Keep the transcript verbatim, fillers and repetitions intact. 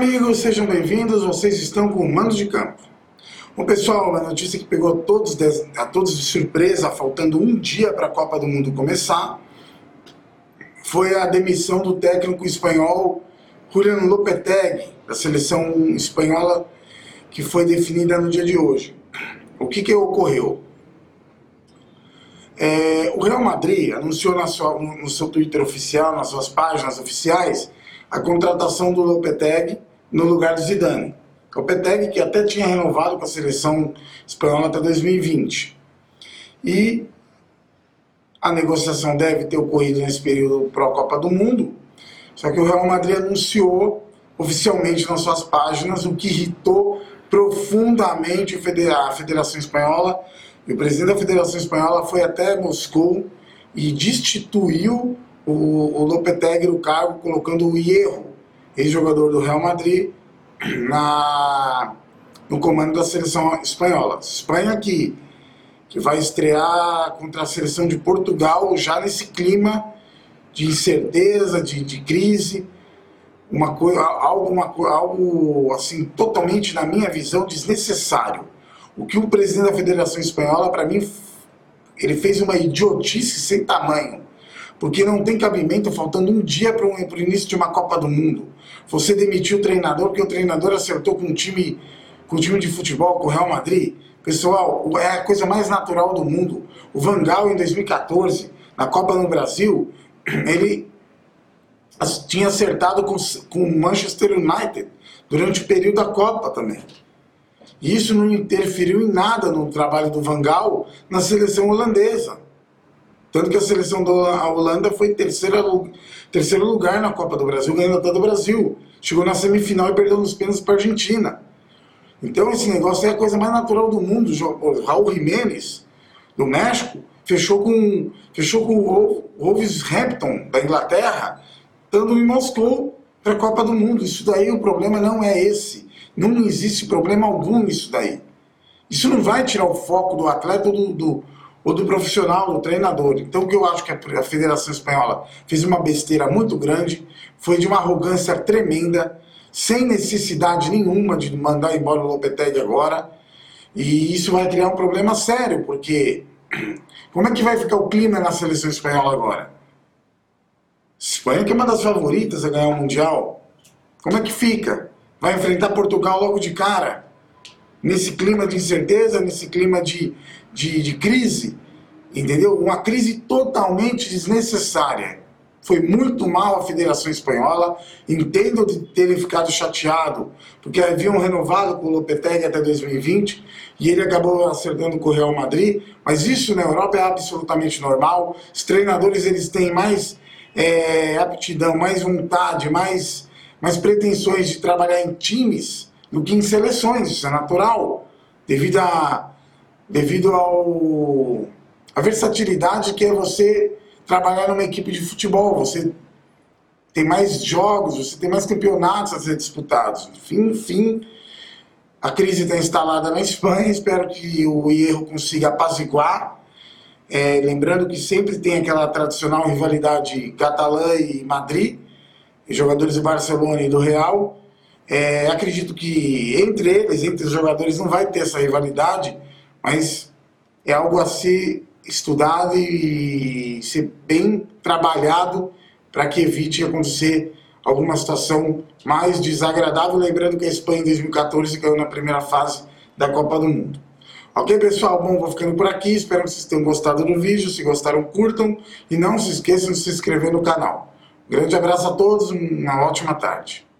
amigos, sejam bem-vindos, vocês estão com o Mando de Campo. Bom pessoal, a notícia que pegou a todos, de, a todos de surpresa, faltando um dia para a Copa do Mundo começar, foi a demissão do técnico espanhol Julen Lopetegui, da seleção espanhola que foi definida no dia de hoje. O que, que ocorreu? É, o Real Madrid anunciou na sua, no seu Twitter oficial, nas suas páginas oficiais, a contratação do Lopetegui no lugar do Zidane. Lopetegui, que até tinha renovado com a seleção espanhola até dois mil e vinte. E a negociação deve ter ocorrido nesse período pró-Copa do Mundo, só que o Real Madrid anunciou oficialmente nas suas páginas, o que irritou profundamente a Federação Espanhola. E o presidente da Federação Espanhola foi até Moscou e destituiu o, o Lopetegui do cargo, colocando o Hierro, ex-jogador do Real Madrid, na, no comando da seleção espanhola. Espanha que, que vai estrear contra a seleção de Portugal já nesse clima de incerteza, de, de crise, uma coisa, algo, uma, algo assim, totalmente, na minha visão, desnecessário. O que o presidente da Federação Espanhola, para mim, ele fez uma idiotice sem tamanho, porque não tem cabimento, faltando um dia para o início de uma Copa do Mundo. Você demitiu o treinador porque o treinador acertou com um time, com um time de futebol, com o Real Madrid. Pessoal, é a coisa mais natural do mundo. O Van Gaal, em dois mil e quatorze, na Copa no Brasil, ele tinha acertado com, com o Manchester United durante o período da Copa também. E isso não interferiu em nada no trabalho do Van Gaal na seleção holandesa. Tanto que a seleção da Holanda foi terceiro, terceiro lugar na Copa do Brasil, ganhando até do Brasil. Chegou na semifinal e perdeu nos pênaltis para a Argentina. Então esse negócio é a coisa mais natural do mundo. O Raul Jiménez, do México, fechou com, fechou com o Wolverhampton, da Inglaterra, estando em Moscou para a Copa do Mundo. Isso daí, o problema não é esse. Não existe problema algum nisso daí. Isso não vai tirar o foco do atleta ou do, do, ou do profissional, do treinador. Então o que eu acho que a Federação Espanhola fez uma besteira muito grande, foi de uma arrogância tremenda, sem necessidade nenhuma de mandar embora o Lopetegui agora. E isso vai criar um problema sério, porque como é que vai ficar o clima na seleção espanhola agora? Espanha, que é uma das favoritas a ganhar o Mundial, como é que fica? Vai enfrentar Portugal logo de cara, nesse clima de incerteza, nesse clima de, de, de crise, entendeu? Uma crise totalmente desnecessária. Foi muito mal a Federação Espanhola, entendo de terem ficado chateado, porque haviam renovado com o Lopetegui até dois mil e vinte, e ele acabou acertando com o Real Madrid, mas isso na Europa é absolutamente normal. Os treinadores, eles têm mais é, aptidão, mais vontade, mais... mais pretensões de trabalhar em times do que em seleções. Isso é natural, devido a devido ao a versatilidade que é você trabalhar numa equipe de futebol. Você tem mais jogos, você tem mais campeonatos a ser disputados. Enfim, enfim a crise está instalada na Espanha. Espero que o Hierro consiga apaziguar. É, lembrando que sempre tem aquela tradicional rivalidade catalã e Madrid, jogadores do Barcelona e do Real. É, acredito que entre eles, entre os jogadores, não vai ter essa rivalidade, mas é algo a ser estudado e ser bem trabalhado para que evite acontecer alguma situação mais desagradável. Lembrando que a Espanha em dois mil e quatorze caiu na primeira fase da Copa do Mundo. Ok, pessoal? Bom, vou ficando por aqui. Espero que vocês tenham gostado do vídeo. Se gostaram, curtam. E não se esqueçam de se inscrever no canal. Grande abraço a todos, uma ótima tarde.